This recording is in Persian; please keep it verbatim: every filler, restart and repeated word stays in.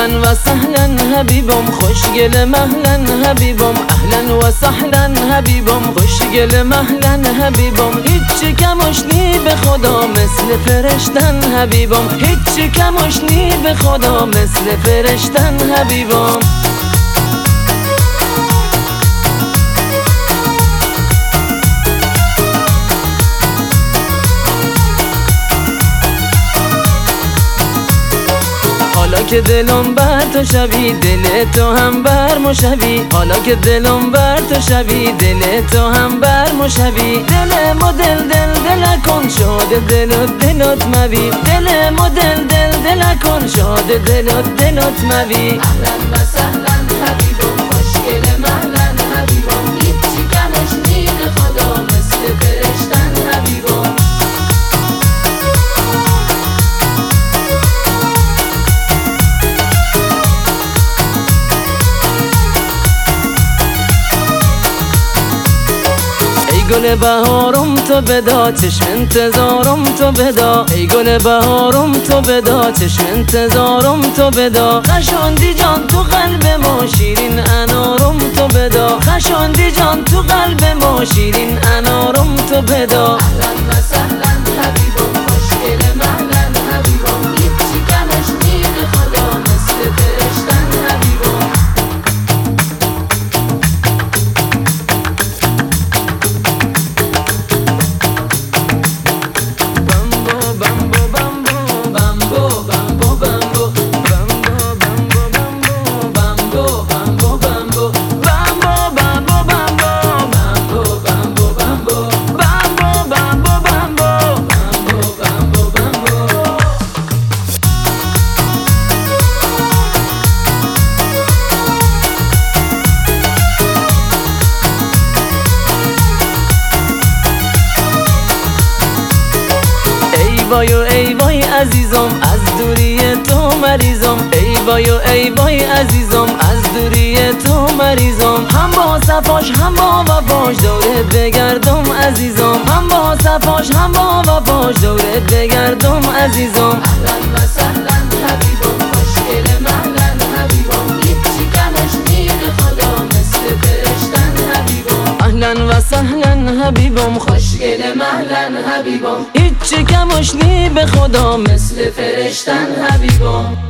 اهلا و سهلا حبیبم، خوشگل مهلا حبیبم، اهلا و سهلا حبیبم، خوشگل مهلا حبیبم. هیچ کمش نی به خدا مثل فرشتن حبیبم، هیچ کمش نی به خدا مثل فرشتن حبیبم. حالا که دلم بر تو شوی دل تو هم بر مشوی، حالا که دلم بر تو شوی دل تو هم بر مشوی. دل مدل دل دل کن شاد دلت دلت موی، دل مدل دل دل کن شاد دلت دلت موی. اهلا و سهلا حبیبم، خوشگل مهلا حبیبم، هیچی کمش نی به خدا مثل فرشتن حبیبم. گل بهارم تو بدا چشم انتظارم تو بدا، ای گل بهارم تو بدا چشم انتظارم تو بدا. خشاندی جان تو قلب ما شیرین انارم تو بدا، خشاندی جان تو قلب ما شیرین انارم تو بدا. اهلا و سهلا حبیبم، خوشگل مهلا حبیبم، هیچی کمش نی به خدا مثل فرشتن حبیبم. ای وای و ای وای عزیزم از دوری تو مریضم، ای وای و ای وای عزیزم از دوری تو مریضم. هم با صفاش هم با وفاش دورت بگردم عزیزم، هم با صفاش هم با وفاش دورت بگردم عزیزم. اهلا و سهلا حبیبم، خوشگل مهلا حبیبم، هیچی کمش نی به خدا مثل فرشتن حبیبم. اهلا و سهلا حبیبم، خوشگل مهلا حبیبم، هیچ کمش نی به خدا مثل فرشتن حبیبم.